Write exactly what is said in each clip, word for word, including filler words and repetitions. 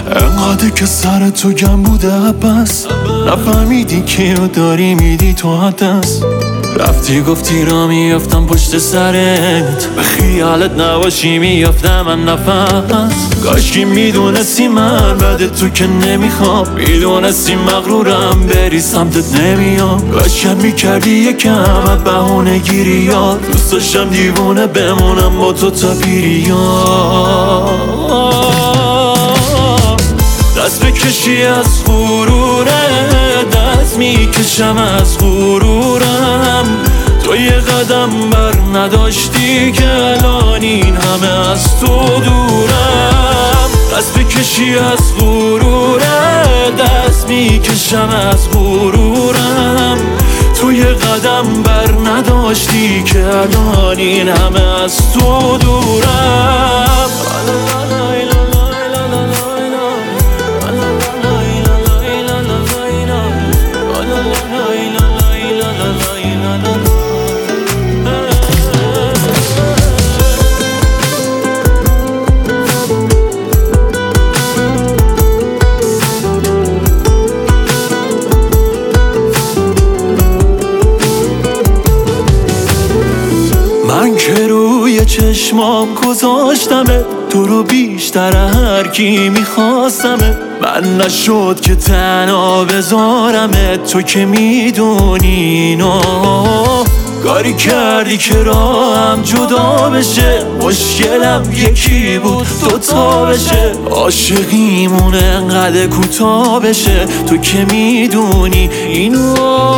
انقدر که سر تو گم بوده بس نفهمیدی کیو داری میدی تو دست رفتی گفتی را میافتم پشت سرت به خیالت نباشی میافتم من نفس کاشکی میدونستی من بعد تو که نمیخوام میدونستی مغرورم بری سمتت نمیام کاشکم میکردی یکم بهونه گیری یاد دوست داشتم دیوونه بمونم با تو تا پیریام دست بکشی از غروره دست میکشم از غرورم تو یه قدم بر نداشتی که الان این همه از تو دورم دست بکشی از غروره دست میکشم از غرورم تو یه قدم بر نداشتی که الان این همه از تو دورم من که روی چشمام گذاشتمه تو رو بیشتر هر کی میخواستمه من نشد که تنها بذارمه تو که میدونی اینو کاری کردی که راهم جدا بشه مشکلم یکی بود دوتا بشه عاشقیمون انقدر کوتاه بشه تو که میدونی اینو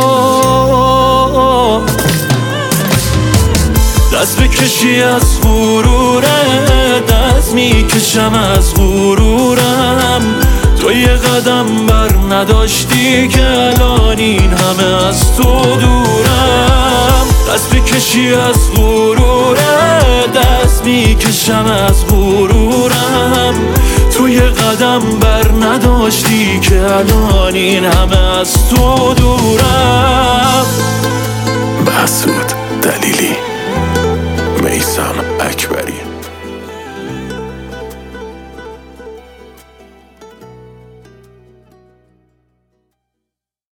دست بکشی از غروره دست میکشم از غرورم تو یه قدم بر نداشتی که الان این همه از تو دورم دست بکشی از غروره دست میکشم از غرورم تو یه قدم بر نداشتی که الان این همه از تو دورم محسود دلیلی